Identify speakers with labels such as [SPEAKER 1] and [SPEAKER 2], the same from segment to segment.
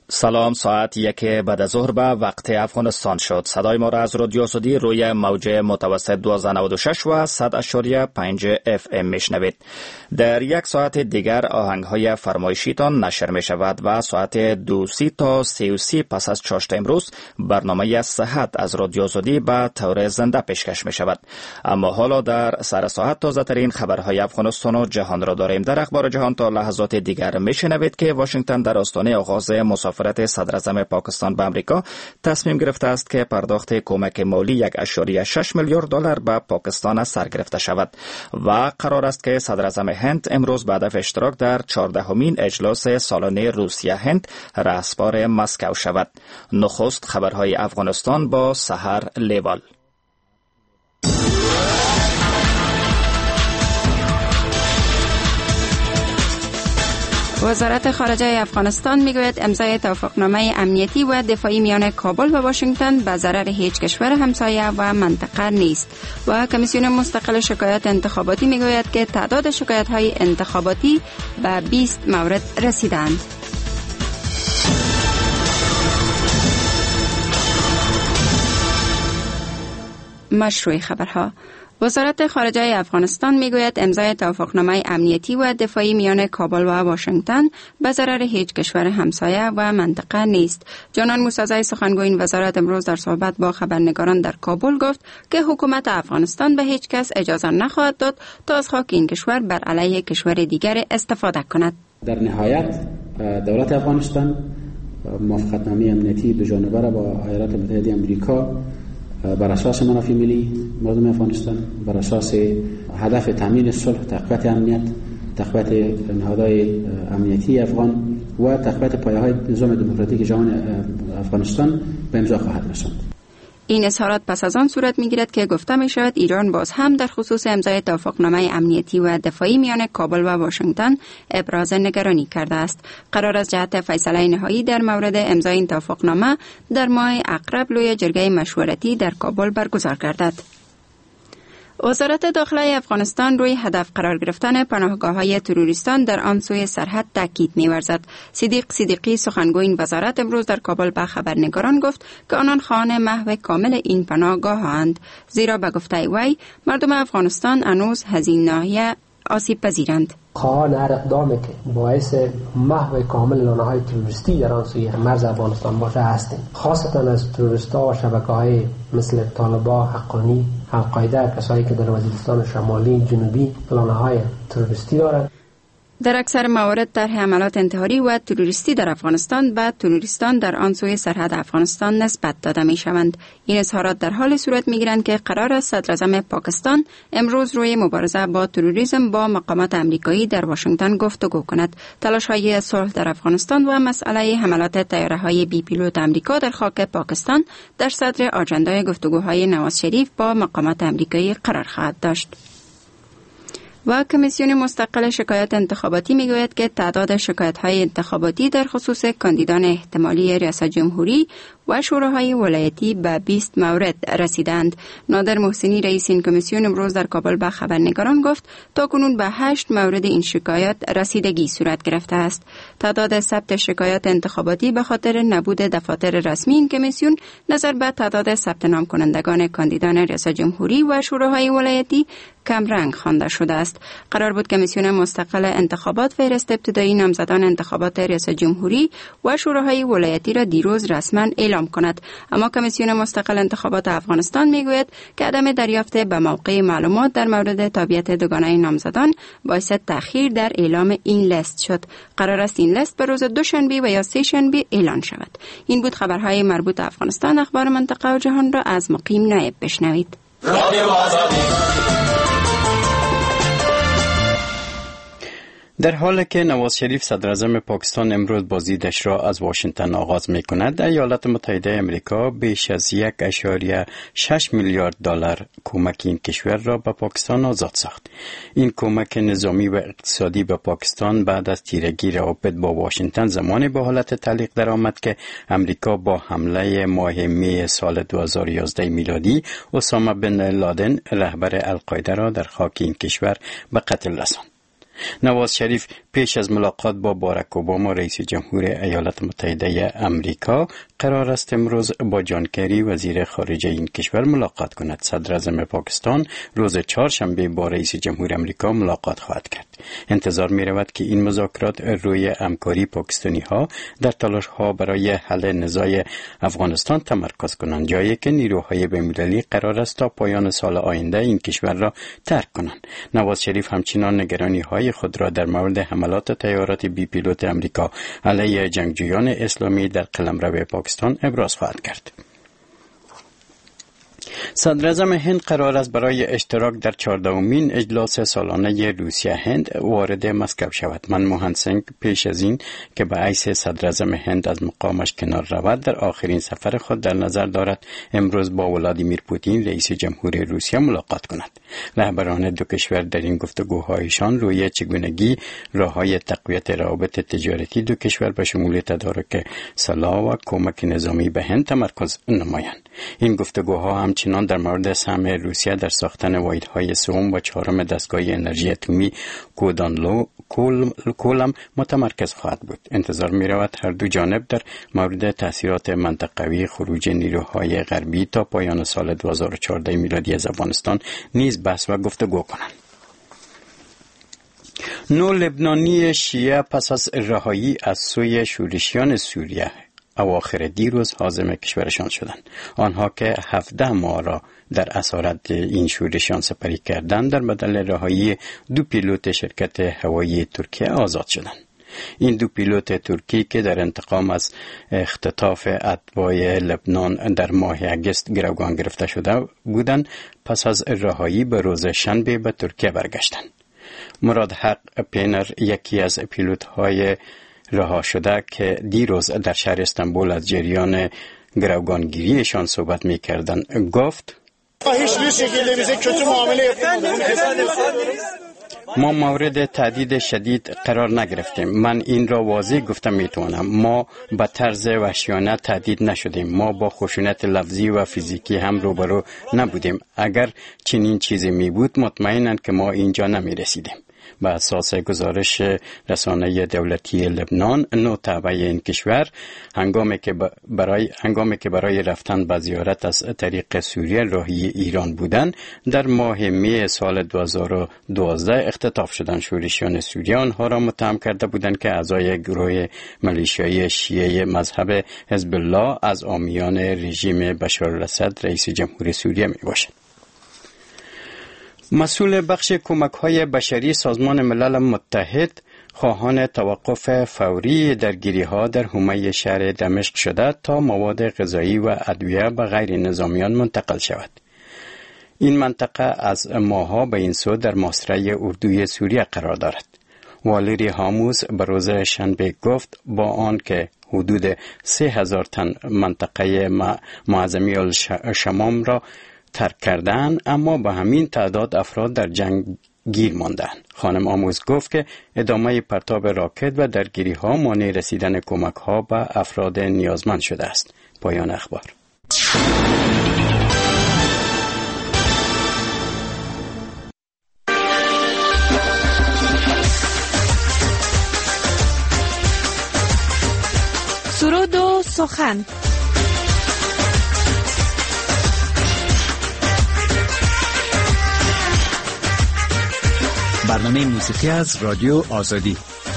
[SPEAKER 1] سلام، ساعت 1 بعد از ظهر به وقت افغانستان شد. صدای ما را از رادیو آزادی روی موج متوسط 1296 و 100.5 FM میشنوید. در یک ساعت دیگر آهنگ‌های فرمایشیتان نشر می شود و ساعت 2:30 تا 3:30 پس از چاشت امروز برنامه صحت از رادیو آزادی به طور زنده پیشکش می شود. اما حالا در سر ساعت تازه ترین خبرهای افغانستان و جهان را داریم. در اخبار جهان تا لحظات دیگر میشنوید که واشنگتن در آستانه آغاز مسافرت صدر اعظم پاکستان به امریکا تصمیم گرفته است که پرداخت کمک مالی 1.6 میلیارد دلار به پاکستان سر گرفته شود و قرار است که صدر اعظم هند امروز بعد از اشتراک در 14مین اجلاس سالانه روسیه هند رهسپار مسکو شود. نخست خبرهای افغانستان با سحر لیوال.
[SPEAKER 2] وزارت خارجه افغانستان میگوید امضای توافقنامه امنیتی و دفاعی میان کابل و واشنگتن به ضرر هیچ کشور همسایه و منطقه نیست و کمیسیون مستقل شکایات انتخاباتی میگوید که تعداد شکایت‌های انتخاباتی به 20 مورد رسیدند. مشروع خبرها. وزارت خارجه افغانستان میگوید امضای توافقنامه امنیتی و دفاعی میان کابل و واشنگتن به ضرر هیچ کشور همسایه و منطقه نیست. جانان موسیزی سخنگوی این وزارت امروز در صحبت با خبرنگاران در کابل گفت که حکومت افغانستان به هیچ کس اجازه نخواهد داد تا از خاک این کشور بر علیه کشور دیگر استفاده کند.
[SPEAKER 3] در نهایت دولت افغانستان موافقتنامه امنیتی دو جانبه با ایالات متحده آمریکا بر اساس منافع ملی مردم افغانستان، بر اساس هدف تامین صلح، تقویت امنیت، تقویت نهادهای امنیتی افغان و تقویت پایه‌های نظام دموکراتیک جهان افغانستان به امضا خواهد رساند.
[SPEAKER 2] این اظهارات پس از آن صورت می‌گیرد که گفته می‌شود ایران باز هم در خصوص امضای توافقنامه امنیتی و دفاعی میان کابل و واشنگتن ابراز نگرانی کرده است. قرار است جهت فیصله نهایی در مورد امضای این توافقنامه در ماه اقرب لوی جرگه مشورتی در کابل برگزار گردد. وزارت داخله افغانستان روی هدف قرار گرفتن پناهگاه‌های تروریستان در آن سوی سرحد تاکید می‌ورزد. صدیق صدیقی سخنگوی این وزارت امروز در کابل به خبرنگاران گفت که آنان خواهان محو کامل این پناهگاه‌اند، زیرا به گفته وی مردم افغانستان هنوز از این ناحیه آسیب پذیرند.
[SPEAKER 4] خواهان هر اقدامی که باعث محو کامل لانه‌های تروریستی در آن سوی مرز افغانستان باشه هستیم. خاصتا از تروریست‌ها و شبکه‌های مثل طالبان، حقانی، القاعده، کسایی که در وزیرستان شمالی، جنوبی لانه‌های تروریستی دارند.
[SPEAKER 2] در اکثر موارد طرح حملات انتحاری و تروریستی در افغانستان به تروریستان در آن سوی سرحد افغانستان نسبت داده می شوند. این اظهارات در حال صورت می گیرند که قرار است صدر اعظم پاکستان امروز روی مبارزه با تروریسم با مقامات امریکایی در واشنگتن گفتگو کند. تلاش‌های صلح در افغانستان و مسئله حملات طیاره‌های بی پیلوت امریکا در خاک پاکستان در صدر آجندای گفتگوهای نواز شریف با مقامات امریکایی قرار خواهد داشت. و کمیسیون مستقل شکایات انتخاباتی میگوید که تعداد شکایت‌های انتخاباتی در خصوص کاندیدان احتمالی ریاست جمهوری و شوراهای ولایتی به 20 مورد رسیدند. نادر محسنی رئیس این کمیسیون امروز در کابل به خبرنگاران گفت تاکنون به 8 مورد این شکایات رسیدگی صورت گرفته است. تعداد ثبت شکایات انتخاباتی به خاطر نبود دفاتر رسمی این کمیسیون نظر به تعداد ثبت نام کنندگان کاندیدان ریاست جمهوری و شوراهای ولایتی کم رنگ خوانده شده است. قرار بود کمیسیون مستقل انتخابات فهرست ابتدایی نامزدان انتخابات ریاست جمهوری و شوراهای ولایتی را دیروز رسما اعلام کند، اما کمیسیون مستقل انتخابات افغانستان میگوید که عدم دریافت به موقع معلومات در مورد تابعیت دوگانه نامزدان باعث تأخیر در اعلام این لیست شد. قرار است این لیست به روز دوشنبه و یا سه شنبه اعلان شود. این بود خبرهای مربوط به افغانستان. اخبار منطقه و جهان را از مقیم نایب بشنوید.
[SPEAKER 5] در حالی که نواز شریف صدر اعظم پاکستان امروز بازدیدش را از واشنگتن آغاز می کند، ایالات متحده آمریکا بیش از 1.6 میلیارد دلار کمک این کشور را به پاکستان آزاد ساخت. این کمک نظامی و اقتصادی به پاکستان بعد از تیرگی روابط با واشنگتن زمانی به حالت تعلیق در آمد که امریکا با حمله ماه می سال 2011 میلادی اسامه بن لادن رهبر القاعده را در خاک این کشور به قتل رساند. نواز شریف پیش از ملاقات با باراک اوباما رئیس جمهور ایالات متحده امریکا قرار است امروز با جان کری وزیر خارجه این کشور ملاقات کند. صدر اعظم پاکستان روز چهارشنبه با رئیس جمهور امریکا ملاقات خواهد کرد. انتظار می رود که این مذاکرات روی همکاری پاکستانی ها در تلاش ها برای حل نزاع افغانستان تمرکز کنند، جایی که نیروهای بین‌المللی قرار است تا پایان سال آینده این کشور را ترک کنند. نواز شریف همچنان نگرانی های خود را در مورد حملات طیارات بی پیلوت امریکا علیه جنگجویان اسلامی در قلمرو پاکستان ابراز خواهد کرد. صدر اعظم هند قرار است برای اشتراک در 14مین اجلاس سالانه روسیه هند وارد مسکو شود. منموهن سینگ پیش از این که به حیث صدر اعظم هند از مقامش کنار رود در آخرین سفر خود در نظر دارد امروز با ولادیمیر پوتین رئیس جمهور روسیه ملاقات کند. رهبران دو کشور در این گفتگوهایشان روی چگونگی راههای تقویت روابط تجارتی دو کشور به شمول تدارک سلاح و کمک نظامی به هند تمرکز نمایند. این گفتگوها همچنان در مورد سهم روسیه در ساختن واحدهای سوم و چهارم دستگاه انرژی اتمی کولم متمرکز خواهد بود. انتظار می رود هر دو جانب در مورد تأثیرات منطقوی خروج نیروهای غربی تا پایان سال 2014 میلادی از افغانستان نیز بحث و گفتگو کنند. 9 لبنانی شیعه پس از رهایی از سوی شورشیان سوریه اواخر دیروز عازم کشورشان شدند. آنها که 17 ماه را در اسارت این شورشیان سپری کردند در بدل رهایی 2 پیلوت شرکت هوایی ترکیه آزاد شدند. این 2 پیلوت ترکی که در انتقام از اختطاف اتباع لبنان در ماه اگست گروگان گرفته شده بودند پس از رهایی به روز شنبه به ترکیه برگشتند. مراد حق پینر یکی از پیلوت‌های رها شده که دیروز در شهر استانبول از جریان گروگانگیریشان صحبت می‌کردند گفت ما مورد تهدید شدید قرار نگرفتیم. من این را واضح گفتم میتونم. ما به طرز وحشیانه تهدید نشدیم. ما با خشونت لفظی و فیزیکی هم روبرو نبودیم. اگر چنین چیزی می بود مطمئناً که ما اینجا نمی رسیدیم. به اساس گزارش رسانه دولتی لبنان، 9 تابع این کشور هنگامی که برای رفتن به زیارت از طریق سوریه راهی ایران بودند در ماه می سال 2012 اختطاف شدند. شورشیان سوریه آنها را متهم کرده بودند که اعضای گروه ملیشیای شیعه مذهب حزب الله از عامیان رژیم بشار الاسد رئیس جمهور سوریه می باشند. مسئول بخش کمک‌های بشری سازمان ملل متحد خواهان توقف فوری درگیری‌ها در حومه شهر دمشق شده تا مواد غذایی و ادویه به غیر نظامیان منتقل شود. این منطقه از ماه‌ها به این سو در محاصره اردوی سوریه قرار دارد. والری هاموس به روز شنبه گفت با آن که حدود 3000 تن منطقه معظمی الشمام را ترک کردن، اما با همین تعداد افراد در جنگ گیر ماندند. خانم آموز گفت که ادامه پرتاب راکت و درگیری ها مانع رسیدن کمک ها به افراد نیازمند شده است. پایان اخبار.
[SPEAKER 6] سرود و سخن.
[SPEAKER 7] برنامه موسیقی از رادیو آزادی.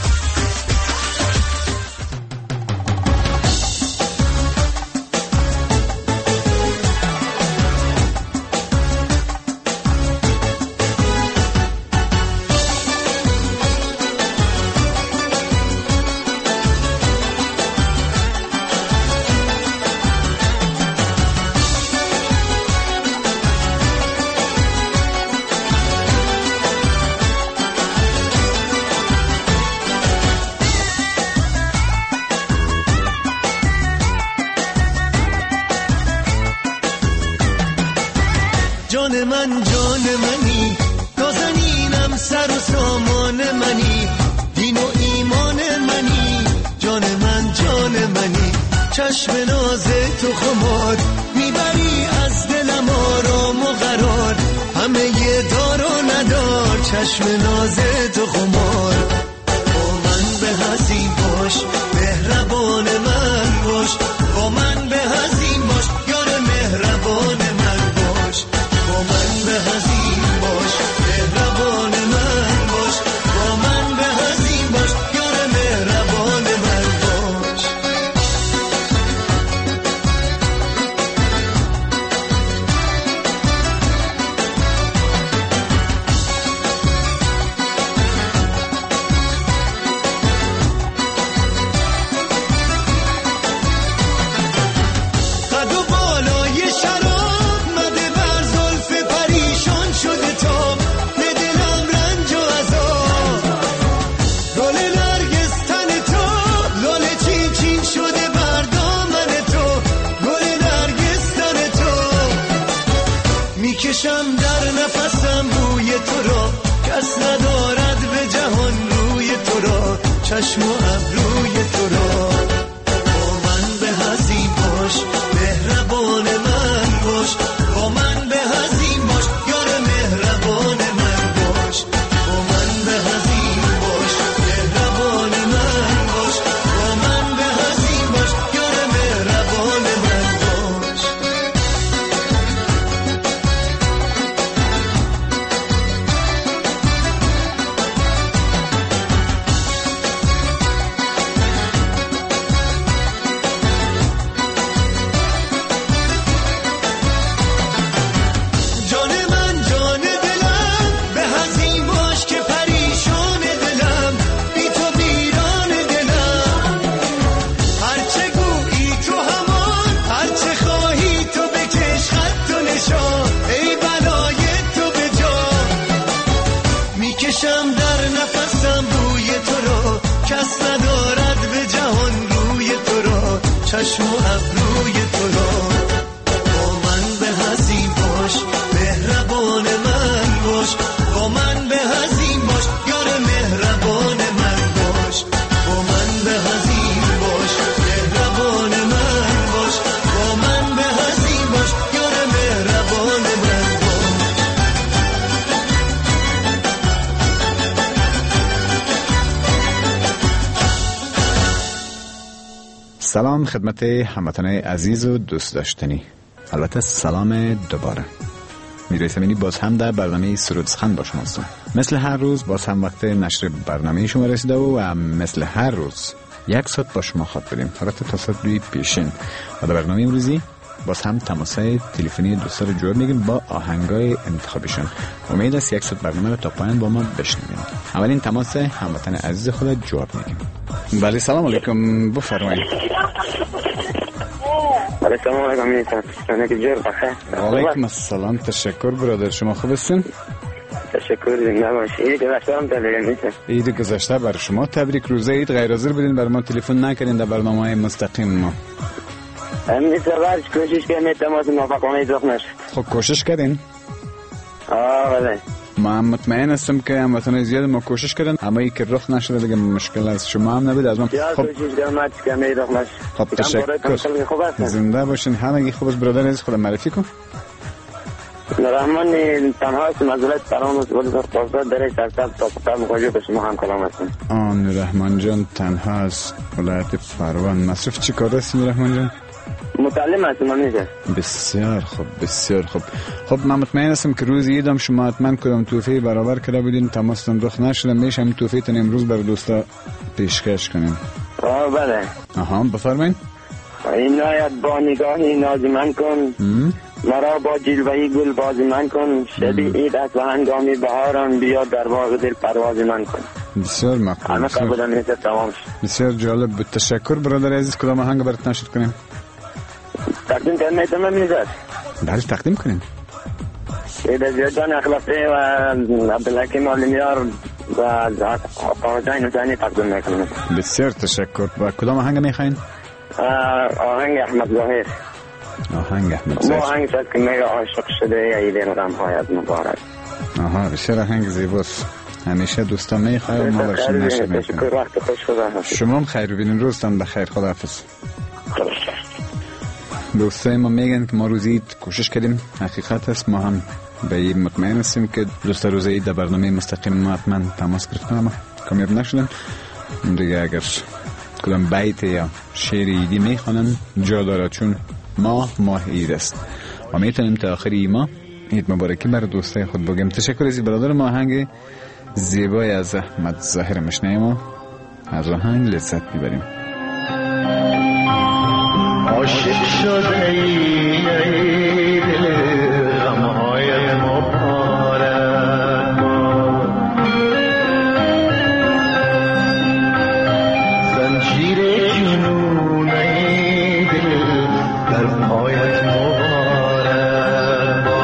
[SPEAKER 8] جان منی نازنینم سر و سامان منی دین و ایمان منی جان منی چشم ناز تو خمار میبری از دلم آرام و قرار همه یه دار و ندار چشم ناز تو خمار باش، با من به هزین باش، یار مهربان من باش، با من به هزین باش، مهربان من باش، با من به هزین باش، یار مهربان من باش. قد و بالای شراب مده بر زلف پریشان شده تا به دلم رنج و عذاب، گل نرگس تن تو، لاله چین چین شده بر دامن تو، گل نرگس تن تو، میکشم در نفسم بوی تو را، کس ندارد به جهان روی تو را، چشم و ابروی تو را. با من به هزین باش، مهربان من باش، با من به هزین باش، یار مهربان من باش، با من به هزین باش، مهربان من باش، با من به هزین باش، یار مهربان من باش. جان من جان دلم، به هزین باش که پریشان دلم، بی تو ویران دلم، هرچه گویی تو همان، هرچه خواهی تو بکش خط و نشان، ای بلای تو به جا، میکشم در نفسم بوی تو را، کس ندارد به جهان روی تو را، چشم و ابروی تو را. با من به هزین باش، مهربان من باش، با من به هزین باش، یار مهربان من باش، با من به هزین باش، مهربان من باش، با من به هزین باش، یار مهربان من باش.
[SPEAKER 7] سلام خدمت هموطنان عزیز و دوست داشتنی، البته سلام دوباره. میرای سمینی باز هم در برنامه سرود سخن با شما هستم. مثل هر روز باز هم وقت نشر برنامه شما رسیده و مثل هر روز 1 ساعت با شما خواب بدیم، البته تا ساعت 2 پیشین. و در برنامه امروزی باز هم تماسای تلفنی دوستا رو جواب میگیم با آهنگای انتخابیشون. امید است 1 ساعت برنامه رو تا پایان با ما بشنوید. اولین تماس هموطن عزیز خود جواب میگیم. بله سلام علیکم، بفرمایید.
[SPEAKER 9] السلام علیکم.
[SPEAKER 7] علیکم السلام، تشکر برادر، شما خوب هستین؟
[SPEAKER 9] تشکر زنده باشی. عید گذشته هم تبریک نیست.
[SPEAKER 7] عید گذشته برای شما تبریک. روزه عید غیر حاضر بودین، بر ما تلفن نکردین در برنامه مستقیم ما.
[SPEAKER 9] همین سوال کوشش کردم تماس موفقانه ایجاد نشد.
[SPEAKER 7] خب کوشش کردین؟
[SPEAKER 9] بله.
[SPEAKER 7] ما مطمئن هستم که هموطنان زیاد ما کوشش کردن، اما ای که رخ نشده دیگه مشکل از شما هم نبود، از من.
[SPEAKER 9] خب کوشش کردم که رخ نشد.
[SPEAKER 7] خب تشکر. زنده باشین. همگی خوب است برادر عزیز، خود معرفی کن.
[SPEAKER 9] رحمان تنها است، معذرت فرام است، ولی پاسدار درش سرسب تا پتر مخواجه به شما هم کلام هستم.
[SPEAKER 7] رحمان جان تنها است، ولایت فروان. مصرف چی کار است رحمان جان؟
[SPEAKER 9] متعلم هستم همیشه.
[SPEAKER 7] بسیار خوب، بسیار خوب. خب من مطمئن هستم که روز عیدم شما حتما کدام تحفه برابر کرده بودین، تماستان رخ نشده، میشه همین تحفه تن امروز بر دوستا پیشکش کنیم.
[SPEAKER 9] بله.
[SPEAKER 7] بفرمایید.
[SPEAKER 9] عنایت با نگاهی نازمن کن، مرا با جلوه‌ی گل بازی من کن، شب عید است و هنگامی بهاران، بیا در باغ دل پرواز من کن.
[SPEAKER 7] بسیار مقبول.
[SPEAKER 9] همه قبول نیست، تمام شد.
[SPEAKER 7] بسیار جالب بود. تشکر برادر عزیز. کدام آهنگ برات نشر کنیم؟
[SPEAKER 9] تقدیم کنیم تمام میذار.
[SPEAKER 7] بله تقدیم کنیم.
[SPEAKER 9] عید جان اخلاقی و عبدالحکیم عالمیار و آقا حسین حسینی تقدیم میکنم.
[SPEAKER 7] بسیار تشکر. و کدام آهنگ میخواین؟
[SPEAKER 9] آهنگ احمد ظاهر.
[SPEAKER 7] آهنگ احمد ظاهر.
[SPEAKER 9] آهنگ شد که میگه عاشق شده عید غم‌هایت مبارک.
[SPEAKER 7] بسیار آهنگ زیباست. همیشه دوستان میخوایم ما برشون نشر میکنیم.
[SPEAKER 9] وقت خوش خدا.
[SPEAKER 7] شما هم خیر ببینین، روزتان بخیر. خداحافظ. دوستای ما میگن که ما روز عید کوشش کردیم، حقیقت است. ما هم به این مطمئن هستیم که دوست روز عید در برنامه مستقیم ما حتما تماس گرفتن اما کامیاب نشدن دیگه. اگر کدام بیت یا شعر عیدی میخوانن جا داره، چون ماه عید است و میتونیم تا آخر ماه عید مبارکی بر دوستای خود بگیم. تشکر از برادر ما، آهنگ زیبای از احمد ظاهر مشنیم و از آهنگ لذت ببریم.
[SPEAKER 8] عاشق شده ای دل غمهای مبارک، زنجیر جنون ای دل در پایت مبارک،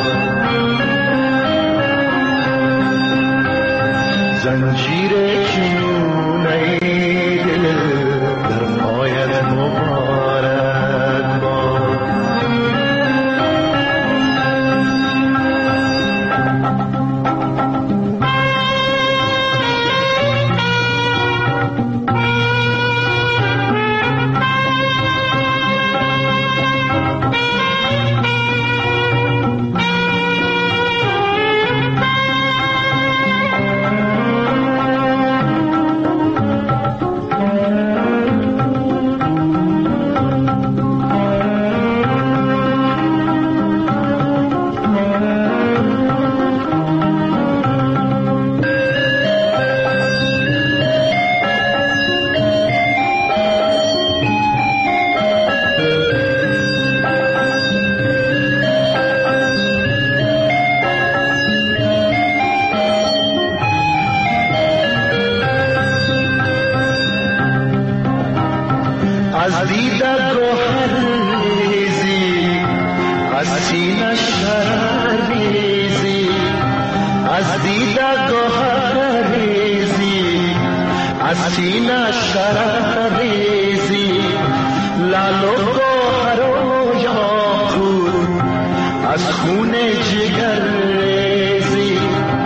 [SPEAKER 8] زنجیر جنون ای دل در پایت مبارک. از دیده گوهر ریزی، از سینه شرر ریزی، از دیده گوهر ریزی، از سینه شرر ریزی، لعل و گوهر و یاقوت از خون جگر ریزی،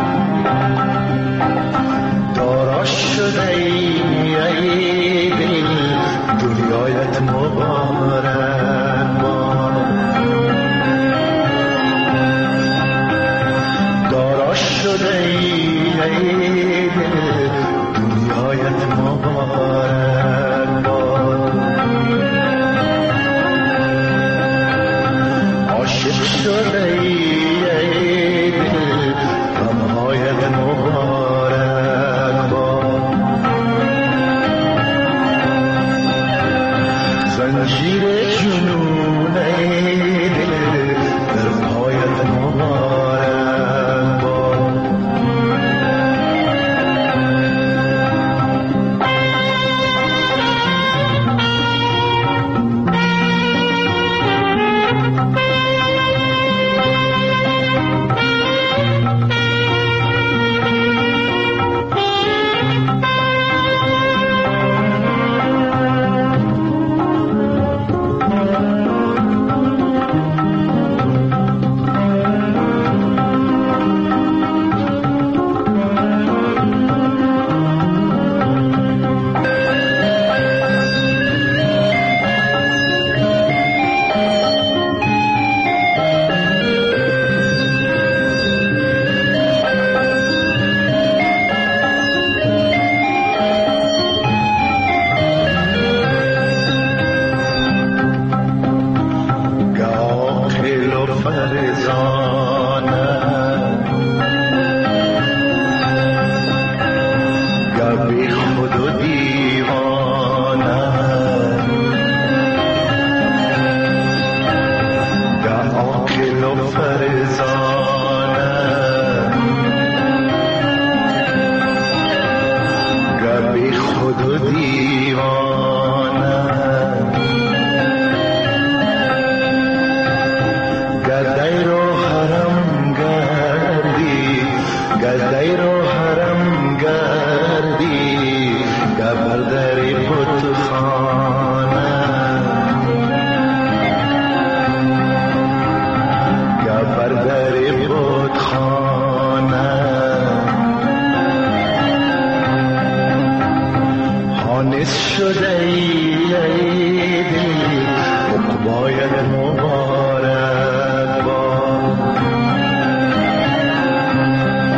[SPEAKER 8] دارا شده ای دل دنیایت مبارک باد، دارا شده ای دل دنیایت مبارک باد، عاشق شده ای دل غمهایت مبارک باد، زنجیر جنون ای دل در پایت مبارک باد.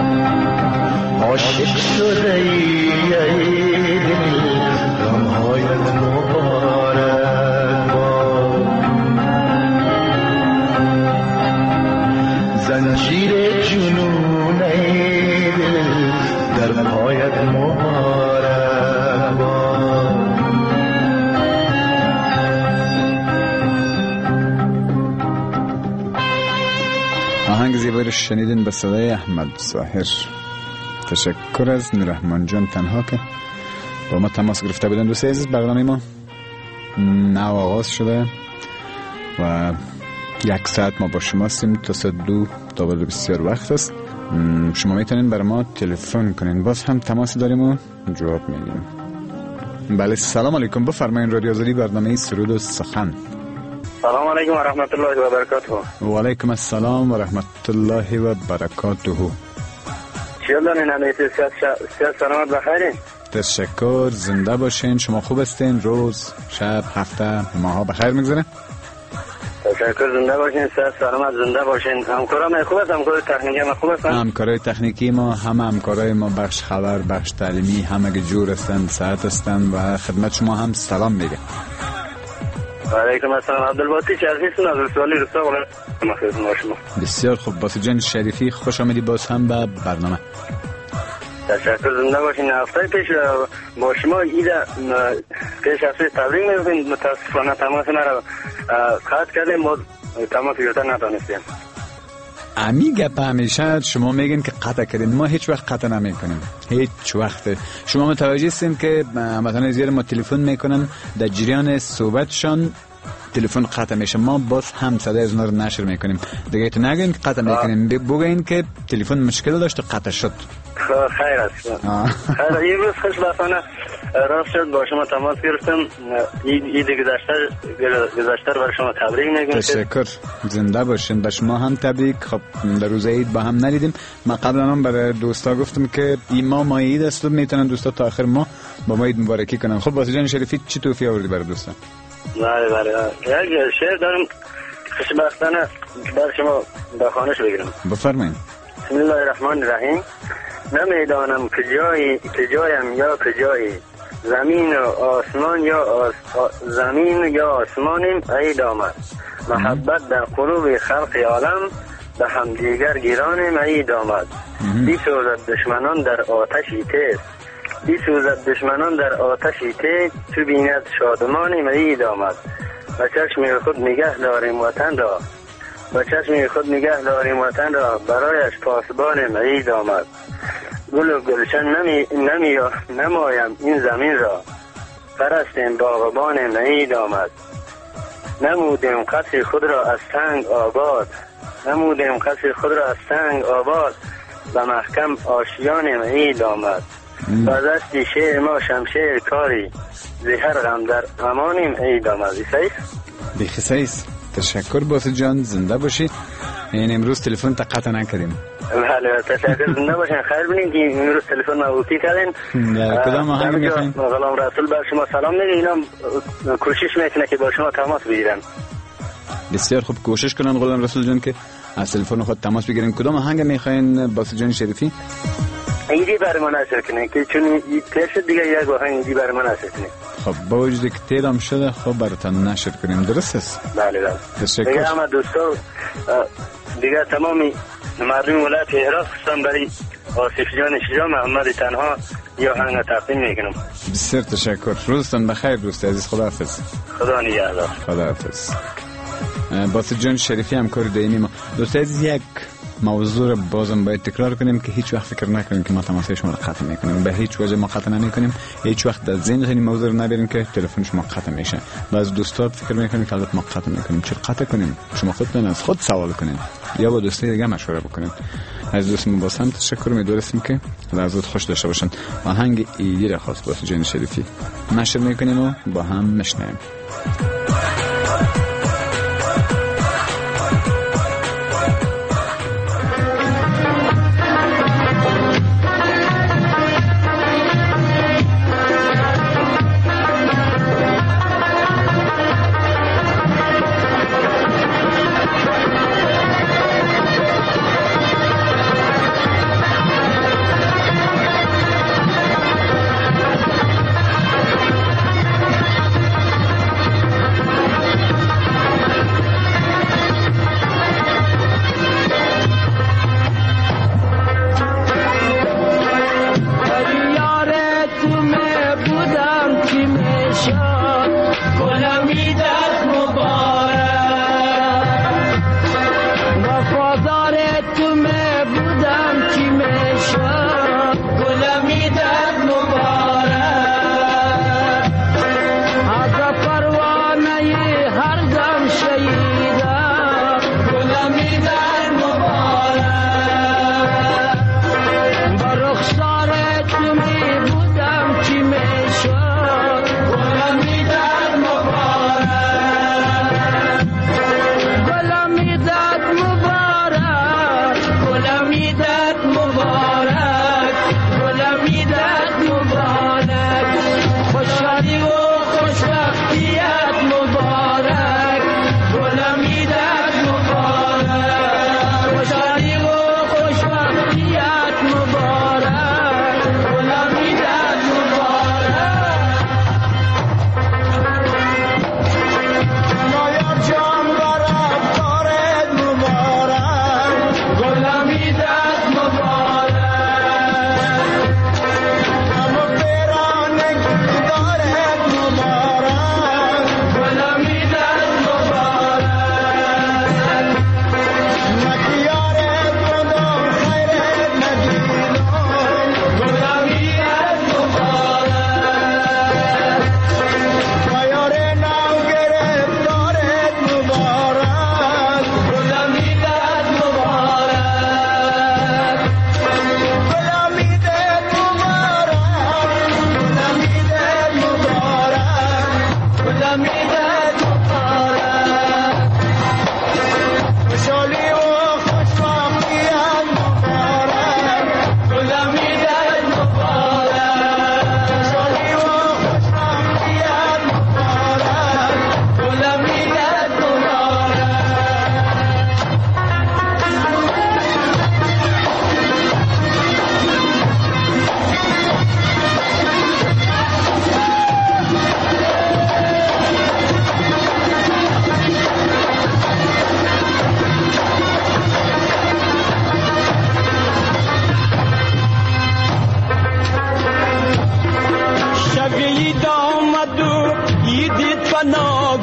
[SPEAKER 8] عاشق شده ای دل غمهای
[SPEAKER 7] خوبی رو شنیدین به صدای احمد ظاهر. تشکر از نوررحمان جان تنها که با ما تماس گرفته بودن. دوست عزیز، برنامه ما نو آغاز شده و 1 ساعت ما با شما هستیم تا ساعت 2 تا بسیار وقت است. شما میتونین برای ما تلفن کنین، باز هم تماس داریم و جواب میدیم. بله، سلام علیکم، بفرمایین. رادیو آزادی، برنامه سرود و سخن.
[SPEAKER 9] سلام علیکم و رحمت الله و برکاته.
[SPEAKER 7] و علیکم السلام و رحمت الله و برکاته.
[SPEAKER 9] چیلان نمیشه سیاست سلامت بخیرین.
[SPEAKER 7] تشکر، زنده باشین. شما خوب هستین؟ روز، شب، هفته، ماها بخیر میگذره؟
[SPEAKER 9] تشکر، زنده باشین، سیاست سلامت، زنده باشین. همکارای خوب هست؟ همکارای تکنیکی ما خوب هستن؟ همکارای
[SPEAKER 7] تکنیکی ما، همکارای ما بخش خبر، بخش تعلیمی، همه جور هستن، ساعت هستن و خدمت شما هم سلام میگه.
[SPEAKER 9] علیکم السلام. عبدالباسی شریفی از رسوالی رسا ما خدمت شما.
[SPEAKER 7] بسیار خوب، باسی جان شریفی، خوش آمدی باز هم به برنامه.
[SPEAKER 9] تشکر، زنده باشین. هفته پیش با شما پیش هفته تبریک میگفتیم، متاسفانه تماس مرا قطع کردیم، ما تماس گرفتن نتونستیم.
[SPEAKER 7] امی گپ همیشه شما میگین که قطع کردین، ما هیچ وقت قطع نمی کنیم، هیچ وقت. شما متوجه هستین که مثلا زیر ما تلفن میکنن، در جریان صحبتشان تلفن قطع میشه، ما باز هم صدای از اونا رو نشر میکنیم. دیگه تو نگین که قطع میکنیم، بگین که تلفن مشکل داشت و قطع شد.
[SPEAKER 9] خیر است. خیر، یه روز خوشبختانه راست شد با شما تماس گرفتم. عید گذشته برای شما تبریک میگم.
[SPEAKER 7] تشکر، زنده باشین. به شما هم تبریک. خب در روز عید با هم ندیدیم. من قبلا هم برای دوستا گفتم که این ماه عید است و میتونن دوستا تا آخر ماه با ما عید مبارکی کنن. خب باسی جان شریفی، چی توفیق آوردی برای دوستا؟
[SPEAKER 9] بله، یک شعر دارم خوشبختانه برای شما به خوانش بگیرم.
[SPEAKER 7] بفرمایید.
[SPEAKER 9] بسم الله الرحمن الرحیم. نمیدانم کجایم یا کجایی، زمین و آسمان زمین یا آسمانیم ای دامد. محبت در قلوب خلق عالم، به همدیگر گیرانیم ای دامد. بیسوزد دشمنان در آتشی تیز، بیسوزد دشمنان در آتشی تیز، تو بیند شادمانیم ای دامد. و چشم خود نگه داریم وطن را، و چشم خود نگه داریم وطن را، برایش پاسبانیم ای دامد. گل و گلشن نمایم این زمین را، پرستیم باغبانیم ای دامد. نمودیم قصر خود را از سنگ آباد، نمودیم قصر خود را از سنگ آباد، و محکم آشیانیم ای دامد. و دستی شعر ما شمشیر کاری، زهر غم در امانیم ای دامد.
[SPEAKER 7] بیخی سیس. تشکر باسی جان، زنده باشی. این امروز تلفن تا قطع نکردیم.
[SPEAKER 9] بله، تشکر، زنده باشین. خیر بینید که امروز تلفن ما اوکی کردین.
[SPEAKER 7] کدام آهنگ میخواین؟
[SPEAKER 9] غلام رسول بر شما سلام میگه. اینا کوشش میکنه که با شما تماس بگیرن.
[SPEAKER 7] بسیار خوب، کوشش کنن غلام رسول جان که از تلفن خود تماس بگیرن. کدام آهنگ میخواین باسی جان شریفی؟
[SPEAKER 9] ایدی برای ما نشر کنین که چون پیش دیگه یک آهنگ ایدی برای ما نشر کنین.
[SPEAKER 7] خب با وجودی که تیرم شده، خب براتون نشر کنیم، درست است؟
[SPEAKER 9] بله.
[SPEAKER 7] تشکر.
[SPEAKER 9] دیگه همه دوستا، دیگه تمامی مردم ولایت هرات خصوصا برای آصف جان شجاع محمد تنها یا آهنگ تقدیم میکنم.
[SPEAKER 7] بسیار تشکر. روزتون بخیر دوست عزیز. خداحافظ.
[SPEAKER 9] خدا نگهدار.
[SPEAKER 7] خداحافظ. باسی جان شریفی همکار دائمی ما. دوست عزیز، یک موضوع رو بازم باید تکرار کنیم که هیچ وقت فکر نکنیم که ما تماس شما رو قطع میکنیم. به هیچ وجه ما قطع نمیکنیم. هیچ وقت در ذهن این موضوع رو نبریم که تلفن شما قطع میشه. بعض دوستا فکر میکنن که البته ما قطع میکنیم. چرا قطع کنیم؟ شما خودتون از خود سوال کنین یا با دوستای دیگه مشوره بکنین. از دوستمون باز هم تشکر می‌داریم که لحظات خوش داشته باشن. آهنگ ایدی را خواست باسی جان شریفی نشر میکنیم و با هم میشنویم.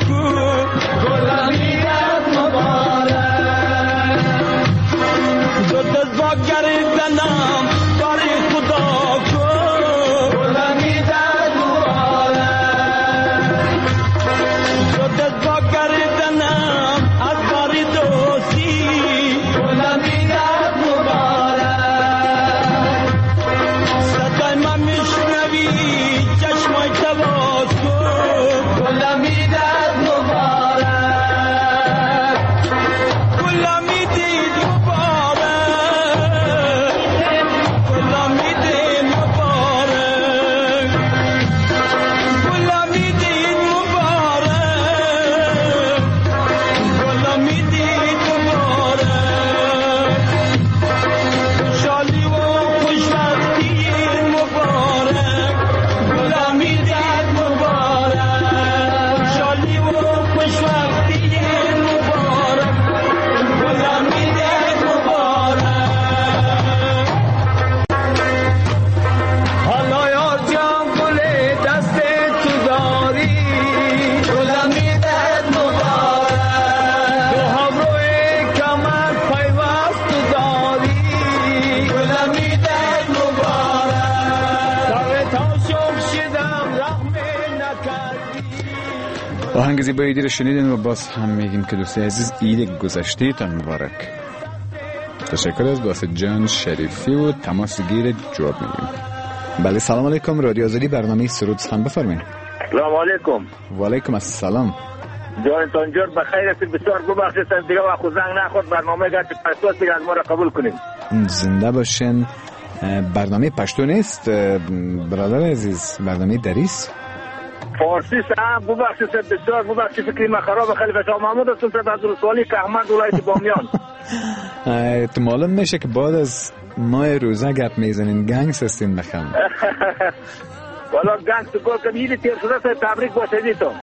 [SPEAKER 8] کو گل میداد مبارک دو دست با گردنم باری خدا کو گل میداد مبارک دو دست با گردنم از باری دوستی گل میداد مبارک صدای من میشنوی چشمای تواس کن گل میداد مبارک گل میدید مبارک گل میدید مبارک گل میدید مبارک گل میدید مبارک شالی و خوشبختی مبارک گل میدید مبارک شالی و خوشبختی مبارک گل میدید مبارک حالا یار جان گل دست تو داری گل میدید مبارک تو همراه کمر پیوست تو داری گل میدید مبارک در تا شوق شدم رحم نکردی
[SPEAKER 7] آهنگ زیبایی رو شنیدین و باز هم میگیم که دوستی عزیز عید گذشته تان مبارک. تشکر از باسط جان شریفی و تماس گیر جواب میگیم. بله سلام علیکم، رادیو آزادی برنامه سرود سخن بفرمایید.
[SPEAKER 9] سلام علیکم.
[SPEAKER 7] و علیکم السلام.
[SPEAKER 9] جانتان جور بخیر است، بسیار ببخشید دیگه وقت زنگ نخورد، برنامه گرد پشتو دیگه از ما را قبول کنیم.
[SPEAKER 7] زنده باشین. برنامه پشتو نیست برادر عزیز، برنامه دریست
[SPEAKER 9] فارسی هم ببخشید بسیار ببخشید، فکری من خراب. خیلی بسیار محمود هستم صد از رسوالی که احمد ولایت بامیان.
[SPEAKER 7] تو معلوم میشه که بعد از ماه روزه گپ میزنین، گنگس هستین بخم.
[SPEAKER 9] والا گنگ تو گل که میدی تیر شده تبریک باشیدی تو.